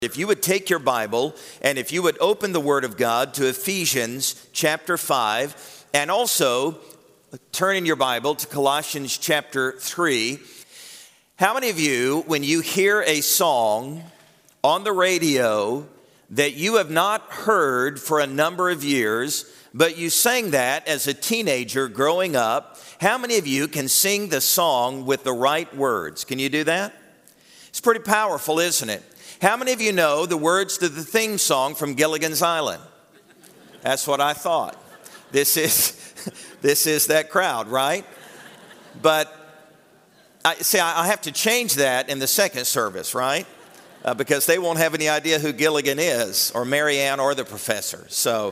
If you would take your Bible and if you would open the Word of God to Ephesians chapter 5 and also turn in your Bible to Colossians chapter 3. How many of you, when you hear a song on the radio that you have not heard for a number of years, but you sang that as a teenager growing up, how many of you can sing the song with the right words? Can you do that? It's pretty powerful, isn't it? How many of you know the words to the theme song from Gilligan's Island? That's what I thought. This is that crowd, right? But I have to change that in the second service, right? Because they won't have any idea who Gilligan is, or Mary Ann, or the professor.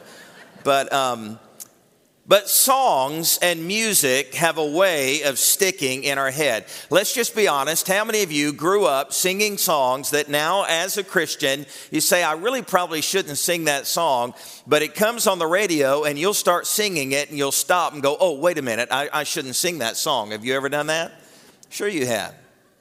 But songs and music have a way of sticking in our head. Let's just be honest. How many of you grew up singing songs that now, as a Christian, you say, I really probably shouldn't sing that song, but it comes on the radio and you'll start singing it and you'll stop and go, oh, wait a minute, I shouldn't sing that song. Have you ever done that? Sure you have.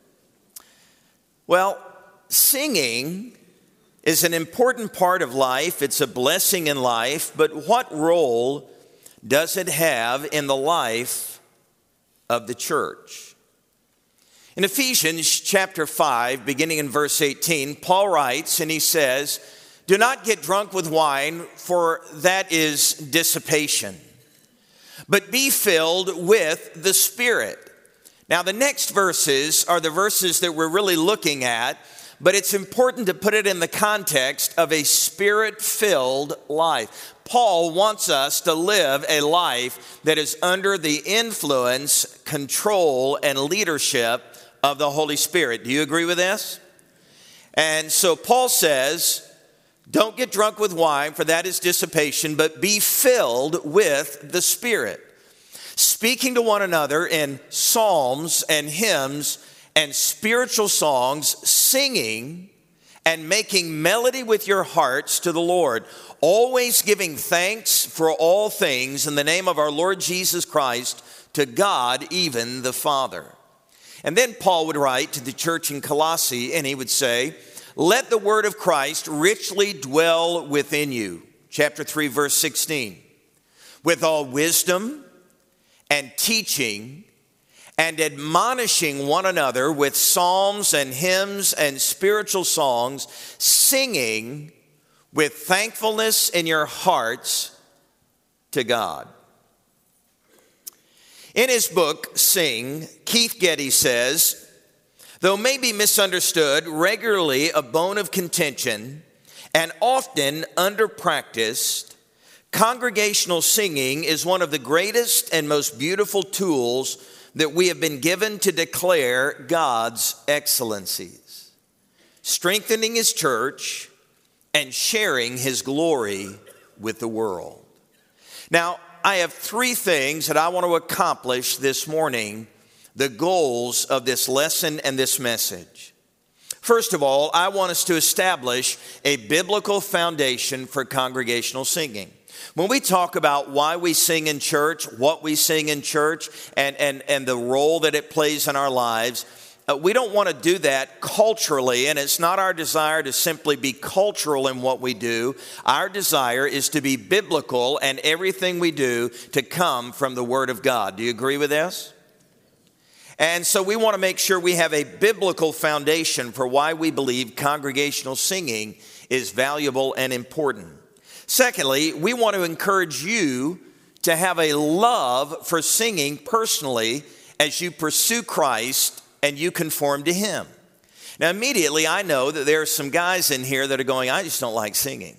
Well, singing is an important part of life. It's a blessing in life, but what role does it have in the life of the church? In Ephesians chapter 5, beginning in verse 18, Paul writes and he says, do not get drunk with wine, for that is dissipation, but be filled with the Spirit. Now the next verses are the verses that we're really looking at, but it's important to put it in the context of a Spirit-filled life. Paul wants us to live a life that is under the influence, control, and leadership of the Holy Spirit. Do you agree with this? And so Paul says, don't get drunk with wine, for that is dissipation, but be filled with the Spirit, speaking to one another in psalms and hymns and spiritual songs, singing and making melody with your hearts to the Lord, always giving thanks for all things in the name of our Lord Jesus Christ to God, even the Father. And then Paul would write to the church in Colossae and he would say, let the word of Christ richly dwell within you. Chapter 3, verse 16. With all wisdom and teaching and admonishing one another with psalms and hymns and spiritual songs, singing with thankfulness in your hearts to God. In his book, Sing, Keith Getty says, though maybe misunderstood, regularly a bone of contention, and often under-practiced, congregational singing is one of the greatest and most beautiful tools that we have been given to declare God's excellencies, strengthening his church and sharing his glory with the world. Now, I have three things that I want to accomplish this morning, the goals of this lesson and this message. First of all, I want us to establish a biblical foundation for congregational singing. When we talk about why we sing in church, what we sing in church, and the role that it plays in our lives, we don't want to do that culturally, and it's not our desire to simply be cultural in what we do. Our desire is to be biblical, and everything we do to come from the Word of God. Do you agree with this? And so we want to make sure we have a biblical foundation for why we believe congregational singing is valuable and important. Secondly, we want to encourage you to have a love for singing personally as you pursue Christ and you conform to him. Now, immediately I know that there are some guys in here that are going, I just don't like singing.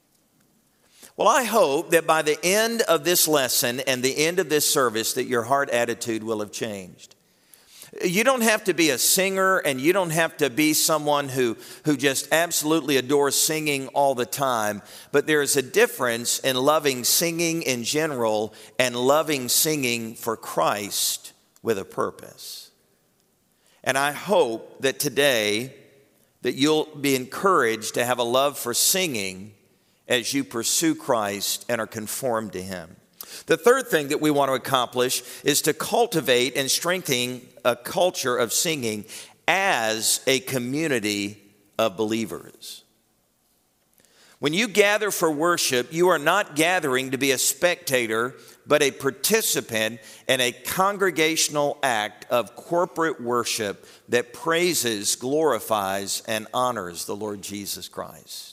Well, I hope that by the end of this lesson and the end of this service that your heart attitude will have changed. You don't have to be a singer, and you don't have to be someone who just absolutely adores singing all the time. But there is a difference in loving singing in general and loving singing for Christ with a purpose. And I hope that today that you'll be encouraged to have a love for singing as you pursue Christ and are conformed to him. The third thing that we want to accomplish is to cultivate and strengthen a culture of singing as a community of believers. When you gather for worship, you are not gathering to be a spectator, but a participant in a congregational act of corporate worship that praises, glorifies, and honors the Lord Jesus Christ.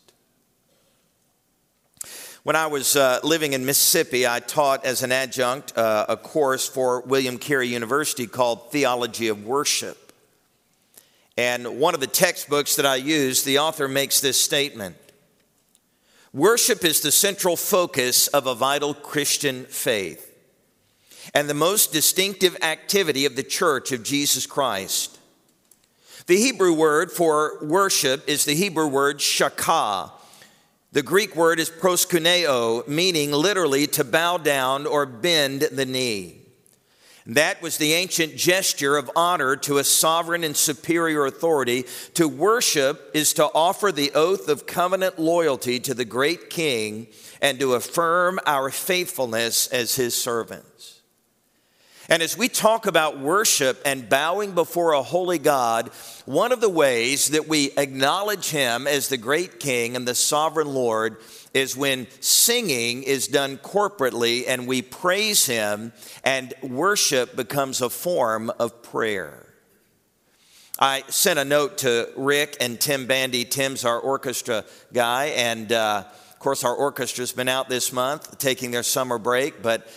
When I was living in Mississippi, I taught as an adjunct a course for William Carey University called Theology of Worship. And one of the textbooks that I used, the author makes this statement: worship is the central focus of a vital Christian faith and the most distinctive activity of the Church of Jesus Christ. The Hebrew word for worship is the Hebrew word shakah. The Greek word is proskuneo, meaning literally to bow down or bend the knee. That was the ancient gesture of honor to a sovereign and superior authority. To worship is to offer the oath of covenant loyalty to the great King and to affirm our faithfulness as his servants. And as we talk about worship and bowing before a holy God, one of the ways that we acknowledge him as the great King and the sovereign Lord is when singing is done corporately and we praise him, and worship becomes a form of prayer. I sent a note to Rick and Tim Bandy. Tim's our orchestra guy, and of course our orchestra's been out this month taking their summer break, but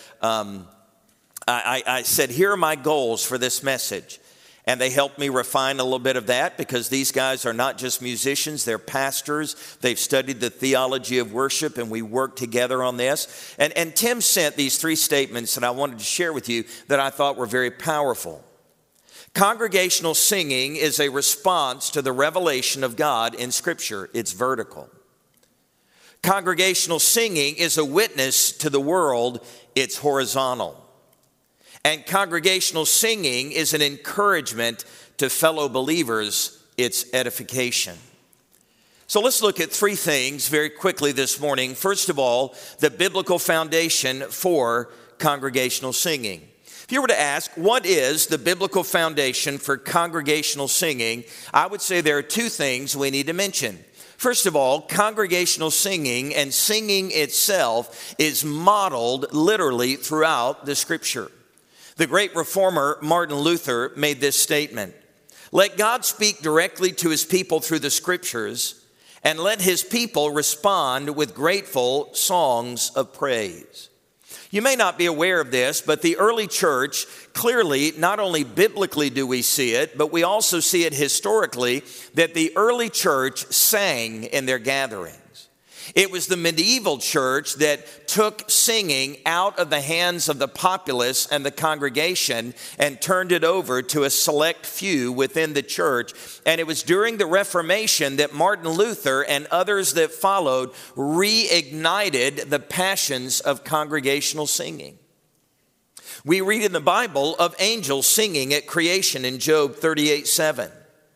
I said, here are my goals for this message. And they helped me refine a little bit of that, because these guys are not just musicians, they're pastors. They've studied the theology of worship, and we worked together on this. And Tim sent these 3 statements that I wanted to share with you that I thought were very powerful. Congregational singing is a response to the revelation of God in Scripture. It's vertical. Congregational singing is a witness to the world. It's horizontal. And congregational singing is an encouragement to fellow believers. It's edification. So let's look at 3 things very quickly this morning. First of all, the biblical foundation for congregational singing. If you were to ask, what is the biblical foundation for congregational singing? I would say there are 2 things we need to mention. First of all, congregational singing and singing itself is modeled literally throughout the Scripture. The great reformer Martin Luther made this statement: let God speak directly to his people through the Scriptures, and let his people respond with grateful songs of praise. You may not be aware of this, but the early church, clearly, not only biblically do we see it, but we also see it historically, that the early church sang in their gatherings. It was the medieval church that took singing out of the hands of the populace and the congregation and turned it over to a select few within the church. And it was during the Reformation that Martin Luther and others that followed reignited the passions of congregational singing. We read in the Bible of angels singing at creation in Job 38:7.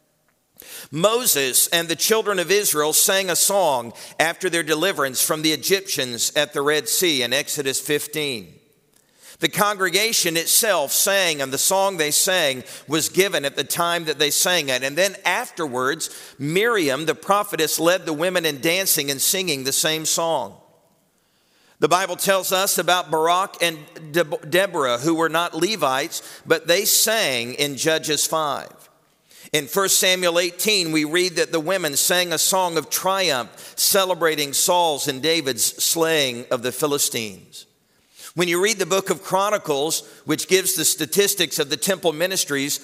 Moses and the children of Israel sang a song after their deliverance from the Egyptians at the Red Sea in Exodus 15. The congregation itself sang, and the song they sang was given at the time that they sang it. And then afterwards, Miriam, the prophetess, led the women in dancing and singing the same song. The Bible tells us about Barak and Deborah, who were not Levites, but they sang in Judges 5. In 1 Samuel 18, we read that the women sang a song of triumph, celebrating Saul's and David's slaying of the Philistines. When you read the book of Chronicles, which gives the statistics of the temple ministries,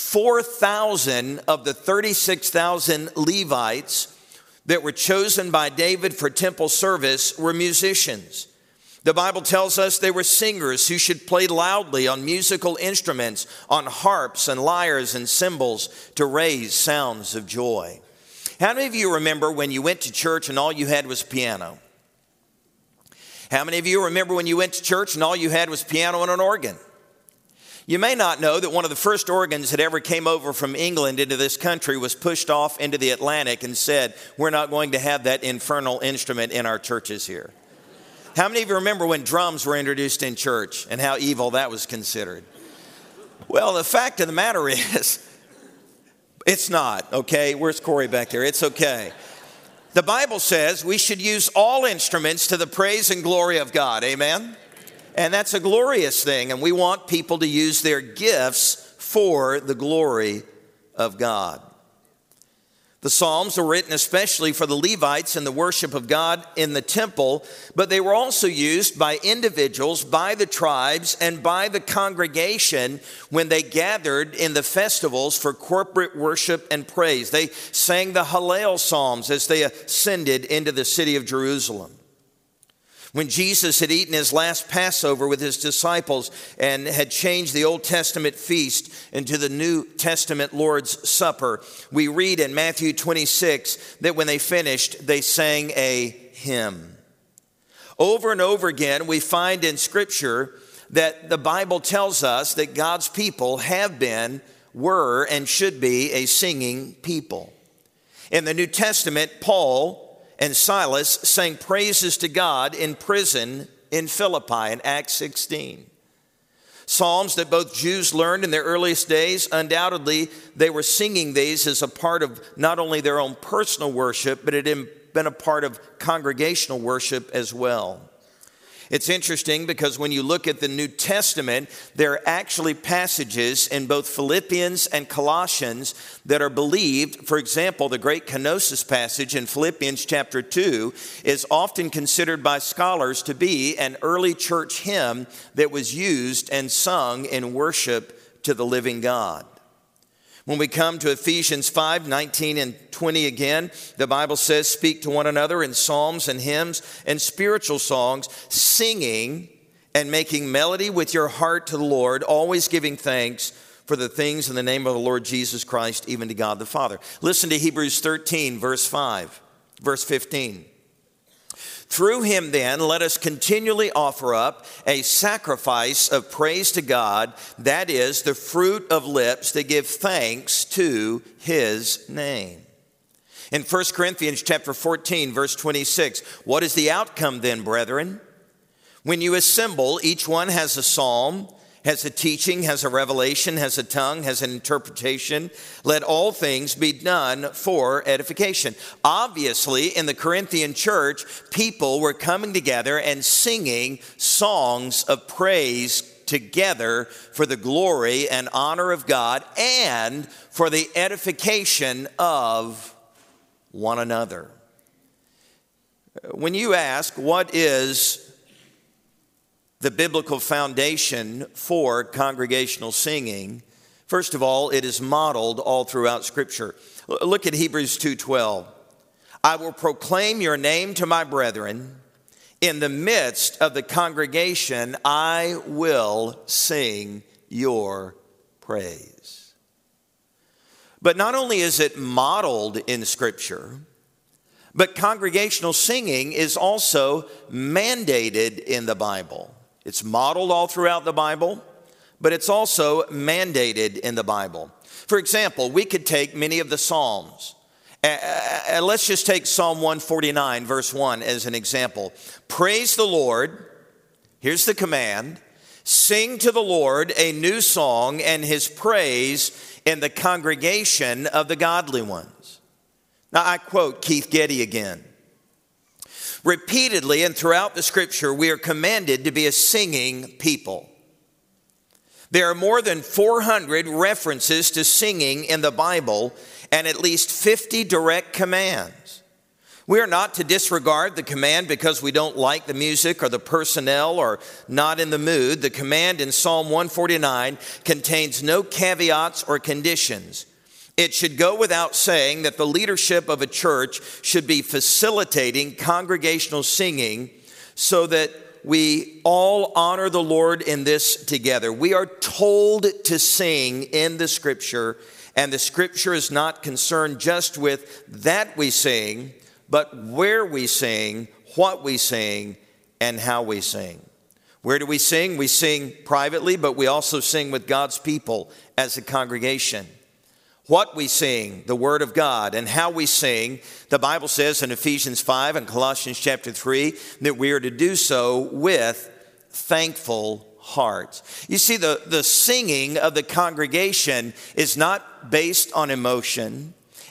4,000 of the 36,000 Levites that were chosen by David for temple service were musicians. The Bible tells us they were singers who should play loudly on musical instruments, on harps and lyres and cymbals to raise sounds of joy. How many of you remember when you went to church and all you had was piano? How many of you remember when you went to church and all you had was piano and an organ? You may not know that one of the first organs that ever came over from England into this country was pushed off into the Atlantic and said, we're not going to have that infernal instrument in our churches here. How many of you remember when drums were introduced in church and how evil that was considered? Well, the fact of the matter is, it's not, okay? Where's Corey back there? It's okay. The Bible says we should use all instruments to the praise and glory of God. Amen? And that's a glorious thing, and we want people to use their gifts for the glory of God. The Psalms were written especially for the Levites and the worship of God in the temple, but they were also used by individuals, by the tribes, and by the congregation when they gathered in the festivals for corporate worship and praise. They sang the Hallel Psalms as they ascended into the city of Jerusalem. When Jesus had eaten his last Passover with his disciples and had changed the Old Testament feast into the New Testament Lord's Supper, we read in Matthew 26 that when they finished, they sang a hymn. Over and over again, we find in Scripture that the Bible tells us that God's people have been, were, and should be a singing people. In the New Testament, Paul and Silas sang praises to God in prison in Philippi in Acts 16. Psalms that both Jews learned in their earliest days, undoubtedly they were singing these as a part of not only their own personal worship, but it had been a part of congregational worship as well. It's interesting because when you look at the New Testament, there are actually passages in both Philippians and Colossians that are believed. For example, the great kenosis passage in Philippians chapter 2 is often considered by scholars to be an early church hymn that was used and sung in worship to the living God. When we come to Ephesians 5, 19 and 20 again, the Bible says, speak to one another in psalms and hymns and spiritual songs, singing and making melody with your heart to the Lord, always giving thanks for the things in the name of the Lord Jesus Christ, even to God the Father. Listen to Hebrews 13, verse 15. Through him then, let us continually offer up a sacrifice of praise to God, that is, the fruit of lips that give thanks to his name. In 1 Corinthians chapter 14, verse 26, what is the outcome then, brethren? When you assemble, each one has a psalm, has a teaching, has a revelation, has a tongue, has an interpretation. Let all things be done for edification. Obviously, in the Corinthian church, people were coming together and singing songs of praise together for the glory and honor of God and for the edification of one another. When you ask, what is the biblical foundation for congregational singing? First of all, it is modeled all throughout Scripture. Look at Hebrews 2:12. I will proclaim your name to my brethren. In the midst of the congregation, I will sing your praise. But not only is it modeled in Scripture, but congregational singing is also mandated in the Bible. It's modeled all throughout the Bible, but it's also mandated in the Bible. For example, we could take many of the Psalms. Let's just take Psalm 149, verse 1 as an example. Praise the Lord. Here's the command. Sing to the Lord a new song and his praise in the congregation of the godly ones. Now I quote Keith Getty again. Repeatedly and throughout the Scripture, we are commanded to be a singing people. There are more than 400 references to singing in the Bible and at least 50 direct commands. We are not to disregard the command because we don't like the music or the personnel or not in the mood. The command in Psalm 149 contains no caveats or conditions. It should go without saying that the leadership of a church should be facilitating congregational singing so that we all honor the Lord in this together. We are told to sing in the Scripture, and the Scripture is not concerned just with that we sing, but where we sing, what we sing, and how we sing. Where do we sing? We sing privately, but we also sing with God's people as a congregation. What we sing, the Word of God, and how we sing, the Bible says in Ephesians 5 and Colossians chapter 3 that we are to do so with thankful hearts. You see, the singing of the congregation is not based on emotion.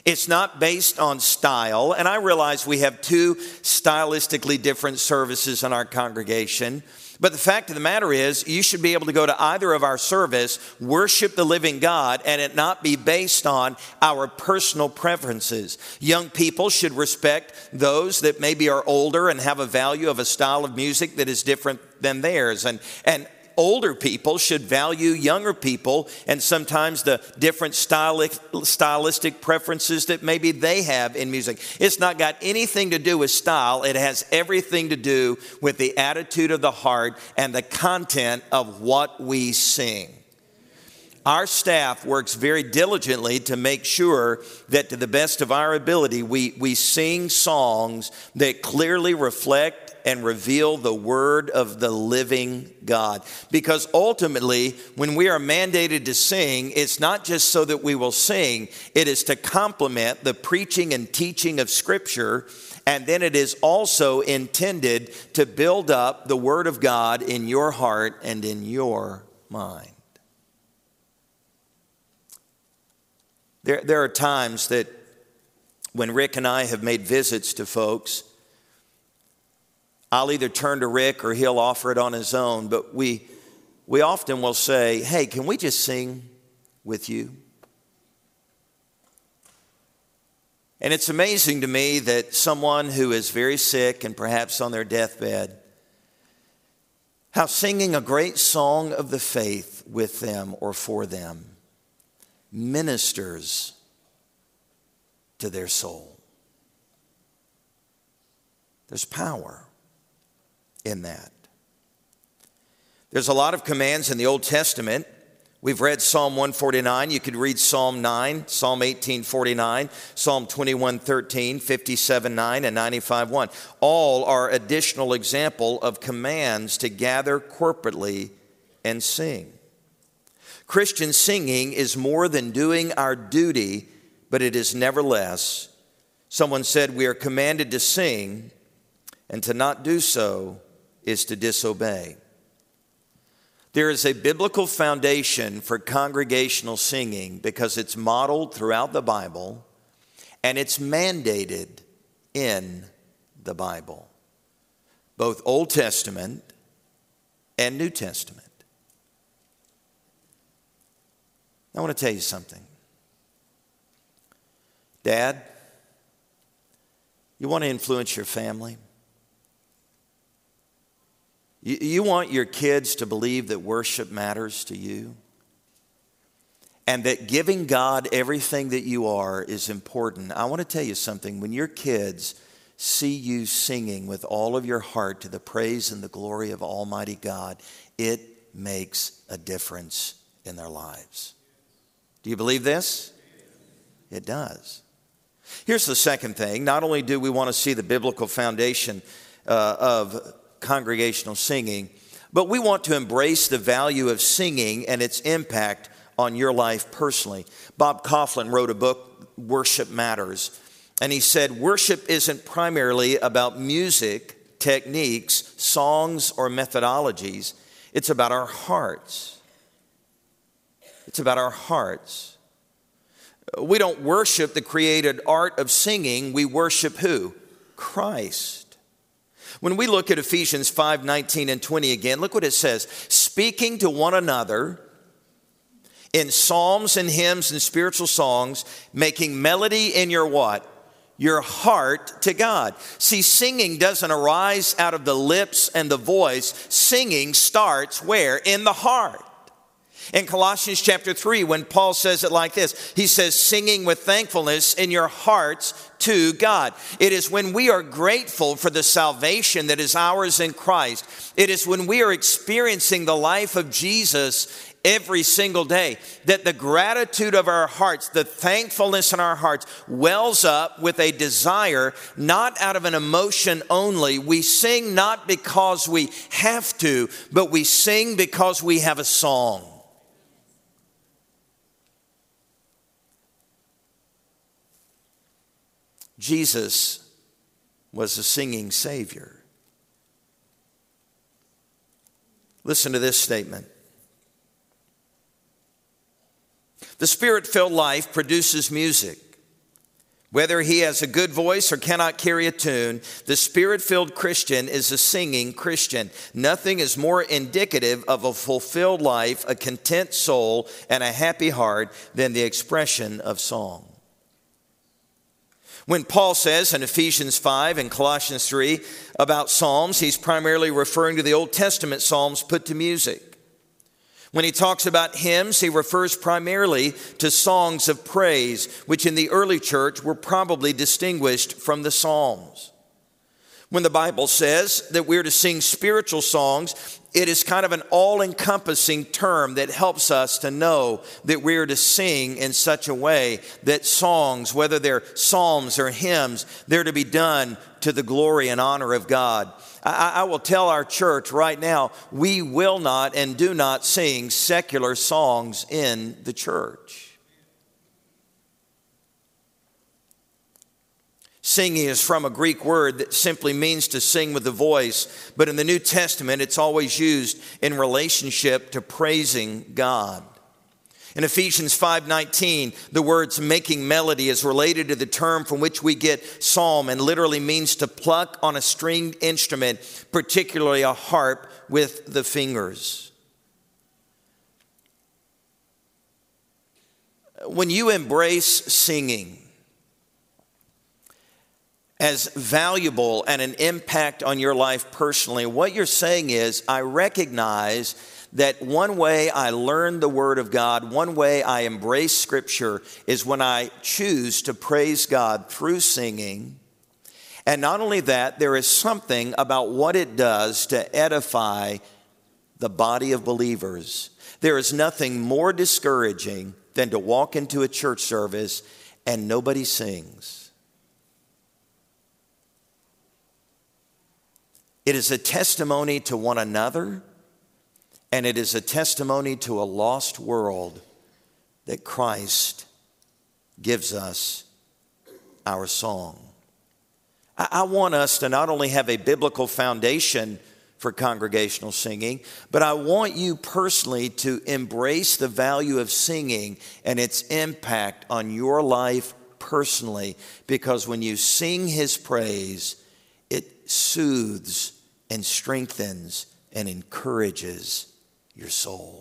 It's not based on style. And I realize we have two stylistically different services in our congregation. But the fact of the matter is, you should be able to go to either of our service, worship the living God, and it not be based on our personal preferences. Young people should respect those that maybe are older and have a value of a style of music that is different than theirs. And older people should value younger people and sometimes the different stylistic preferences that maybe they have in music. It's not got anything to do with style. It has everything to do with the attitude of the heart and the content of what we sing. Our staff works very diligently to make sure that to the best of our ability, we sing songs that clearly reflect and reveal the word of the living God. Because ultimately, when we are mandated to sing, it's not just so that we will sing, it is to complement the preaching and teaching of Scripture, and then it is also intended to build up the word of God in your heart and in your mind. There are times that when Rick and I have made visits to folks, I'll either turn to Rick or he'll offer it on his own, but we often will say, hey, can we just sing with you? And it's amazing to me that someone who is very sick and perhaps on their deathbed, how singing a great song of the faith with them or for them ministers to their soul. There's power in that. There's a lot of commands in the Old Testament. We've read Psalm 149. You could read Psalm 9, Psalm 18:49, Psalm 21:13, 57:9, and 95:1. All are additional example of commands to gather corporately and sing. Christian singing is more than doing our duty, but it is never less. Someone said we are commanded to sing, and to not do so is to disobey. There is a biblical foundation for congregational singing because it's modeled throughout the Bible and it's mandated in the Bible, both Old Testament and New Testament. I want to tell you something. Dad, you want to influence your family? You want your kids to believe that worship matters to you? And that giving God everything that you are is important. I want to tell you something. When your kids see you singing with all of your heart to the praise and the glory of Almighty God, it makes a difference in their lives. Do you believe this? It does. Here's the second thing. Not only do we want to see the biblical foundation of congregational singing, but we want to embrace the value of singing and its impact on your life personally. Bob Kauflin wrote a book, Worship Matters, and he said, worship isn't primarily about music, techniques, songs, or methodologies. It's about our hearts. It's about our hearts. We don't worship the created art of singing. We worship who? Christ. When we look at Ephesians 5:19 and 20 again, look what it says. Speaking to one another in psalms and hymns and spiritual songs, making melody in your what? Your heart to God. See, singing doesn't arise out of the lips and the voice. Singing starts where? In the heart. In Colossians chapter 3, when Paul says it like this, he says, singing with thankfulness in your hearts to God. It is when we are grateful for the salvation that is ours in Christ. It is when we are experiencing the life of Jesus every single day that the gratitude of our hearts, the thankfulness in our hearts wells up with a desire, not out of an emotion only. We sing not because we have to, but we sing because we have a song. Jesus was a singing Savior. Listen to this statement. The Spirit-filled life produces music. Whether he has a good voice or cannot carry a tune, the Spirit-filled Christian is a singing Christian. Nothing is more indicative of a fulfilled life, a content soul, and a happy heart than the expression of song. When Paul says in Ephesians 5 and Colossians 3 about psalms, he's primarily referring to the Old Testament psalms put to music. When he talks about hymns, he refers primarily to songs of praise, which in the early church were probably distinguished from the psalms. When the Bible says that we're to sing spiritual songs, it is kind of an all-encompassing term that helps us to know that we're to sing in such a way that songs, whether they're psalms or hymns, they're to be done to the glory and honor of God. I will tell our church right now, we will not and do not sing secular songs in the church. Singing is from a Greek word that simply means to sing with the voice, but in the New Testament, it's always used in relationship to praising God. In Ephesians 5:19, the words making melody is related to the term from which we get psalm and literally means to pluck on a stringed instrument, particularly a harp with the fingers. When you embrace singing as valuable and an impact on your life personally, what you're saying is, I recognize that one way I learn the Word of God, one way I embrace Scripture is when I choose to praise God through singing. And not only that, there is something about what it does to edify the body of believers. There is nothing more discouraging than to walk into a church service and nobody sings. It is a testimony to one another, and it is a testimony to a lost world that Christ gives us our song. I want us to not only have a biblical foundation for congregational singing, but I want you personally to embrace the value of singing and its impact on your life personally, because when you sing His praise, it soothes and strengthens and encourages your soul.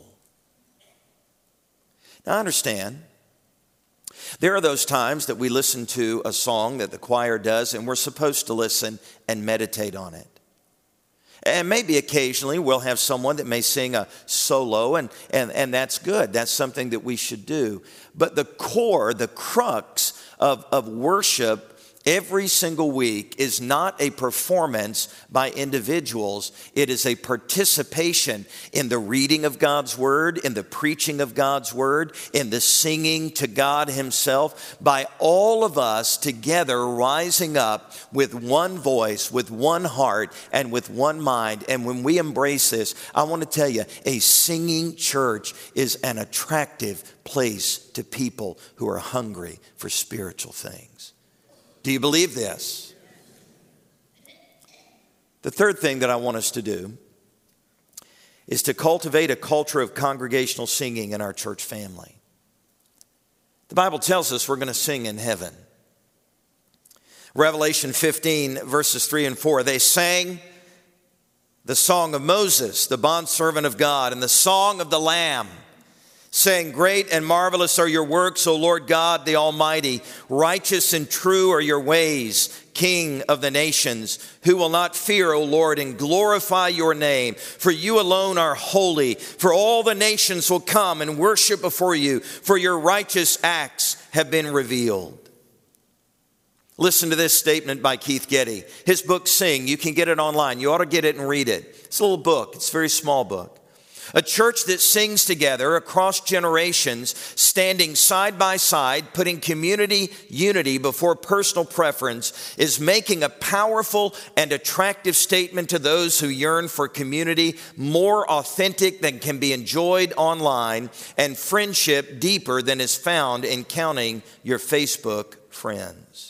Now, I understand there are those times that we listen to a song that the choir does and we're supposed to listen and meditate on it. And maybe occasionally we'll have someone that may sing a solo, and that's good. That's something that we should do. But the core, the crux of worship every single week is not a performance by individuals. It is a participation in the reading of God's Word, in the preaching of God's Word, in the singing to God Himself, by all of us together rising up with one voice, with one heart, and with one mind. And when we embrace this, I want to tell you, a singing church is an attractive place to people who are hungry for spiritual things. Do you believe this? The third thing that I want us to do is to cultivate a culture of congregational singing in our church family. The Bible tells us we're going to sing in heaven. Revelation 15, verses 3 and 4, they sang the song of Moses, the bondservant of God, and the song of the Lamb, saying, great and marvelous are your works, O Lord God, the Almighty. Righteous and true are your ways, King of the nations. Who will not fear, O Lord, and glorify your name? For you alone are holy. For all the nations will come and worship before you, for your righteous acts have been revealed. Listen to this statement by Keith Getty. His book, Sing, you can get it online. You ought to get it and read it. It's a little book. It's a very small book. A church that sings together across generations, standing side by side, putting community unity before personal preference, is making a powerful and attractive statement to those who yearn for community more authentic than can be enjoyed online, and friendship deeper than is found in counting your Facebook friends.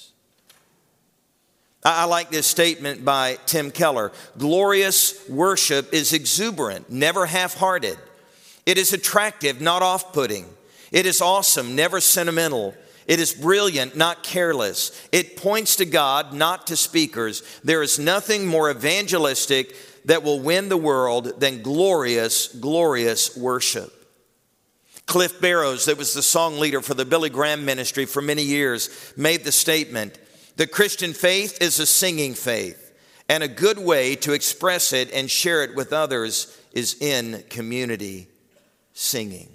I like this statement by Tim Keller. Glorious worship is exuberant, never half-hearted. It is attractive, not off-putting. It is awesome, never sentimental. It is brilliant, not careless. It points to God, not to speakers. There is nothing more evangelistic that will win the world than glorious, glorious worship. Cliff Barrows, that was the song leader for the Billy Graham ministry for many years, made the statement, the Christian faith is a singing faith, and a good way to express it and share it with others is in community singing.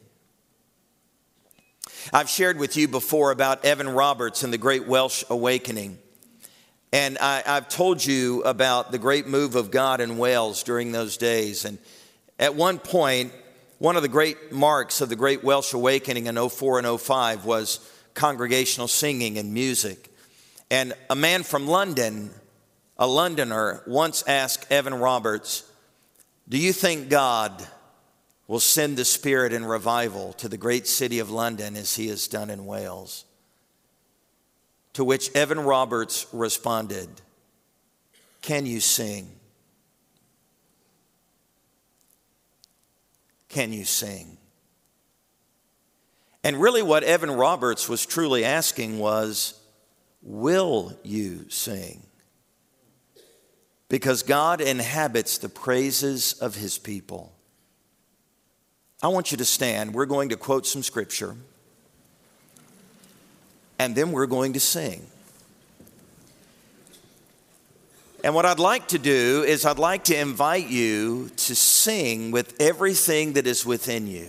I've shared with you before about Evan Roberts and the Great Welsh Awakening. And I've told you about the great move of God in Wales during those days. And at one point, one of the great marks of the Great Welsh Awakening in 04 and 05 was congregational singing and music. And a man from London, a Londoner, once asked Evan Roberts, do you think God will send the Spirit and revival to the great city of London as he has done in Wales? To which Evan Roberts responded, can you sing? Can you sing? And really what Evan Roberts was truly asking was, will you sing? Because God inhabits the praises of his people. I want you to stand. We're going to quote some scripture. And then we're going to sing. And what I'd like to do is I'd like to invite you to sing with everything that is within you.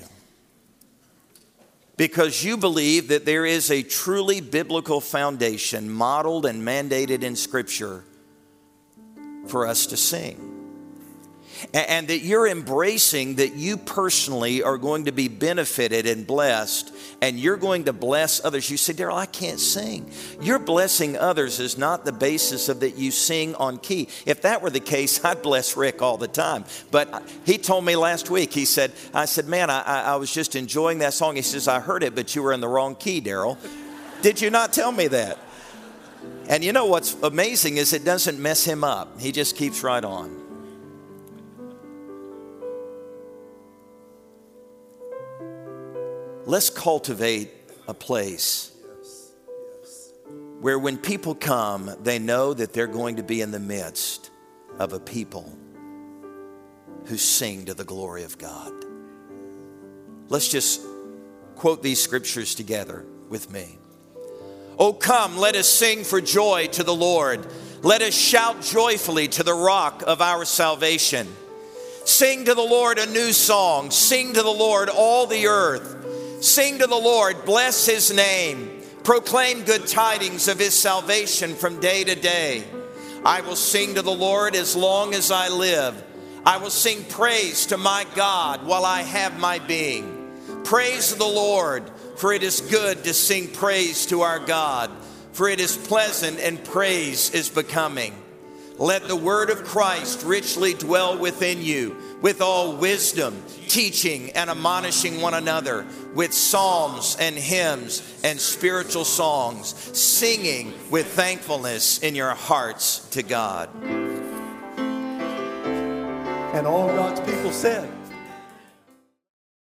Because you believe that there is a truly biblical foundation modeled and mandated in Scripture for us to sing. And that you're embracing that you personally are going to be benefited and blessed, and you're going to bless others. You say, Daryl, I can't sing. Your blessing others is not the basis of that you sing on key. If that were the case, I'd bless Rick all the time. But he told me last week, I said, man, I was just enjoying that song. He says, I heard it, but you were in the wrong key, Daryl. Did you not tell me that? And you know what's amazing is it doesn't mess him up. He just keeps right on. Let's cultivate a place where when people come, they know that they're going to be in the midst of a people who sing to the glory of God. Let's just quote these scriptures together with me. Oh, come, let us sing for joy to the Lord. Let us shout joyfully to the rock of our salvation. Sing to the Lord a new song. Sing to the Lord all the earth. Sing to the Lord, bless his name. Proclaim good tidings of his salvation from day to day. I will sing to the Lord as long as I live. I will sing praise to my God while I have my being. Praise the Lord, for it is good to sing praise to our God, for it is pleasant and praise is becoming. Let the word of Christ richly dwell within you, with all wisdom, teaching and admonishing one another, with psalms and hymns and spiritual songs, singing with thankfulness in your hearts to God. And all God's people said,